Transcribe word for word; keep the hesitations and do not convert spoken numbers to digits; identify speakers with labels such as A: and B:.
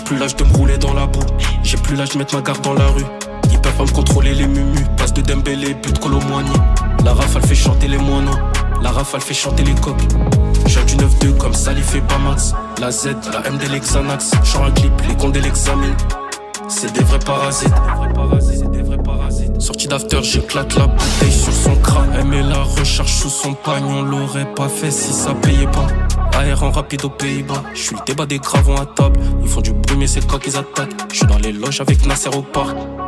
A: plus l'âge de me rouler dans la boue. J'ai plus l'âge de mettre ma garde dans la rue. Ils peuvent pas me contrôler les mumus. Passe de Dembélé, but de Colomboigny. La rafale fait chanter les moineaux. La rafale fait chanter les coqs. J'ai du neuf deux comme Salif et Bamax. La Z, la M des Lexanax. J'en un clip, les condés l'examinent. C'est des vrais parasites. C'est des vrais parasites. Sortie d'after, j'éclate la bouteille sur son crâne. Elle met la recharge sous son pagnon. On l'aurait pas fait si ça payait pas. A R en rapide aux Pays-Bas. J'suis le débat des cravons à table. Ils font du bruit mais c'est quoi qu'ils attaquent. J'suis dans les loges avec Nasser au parc.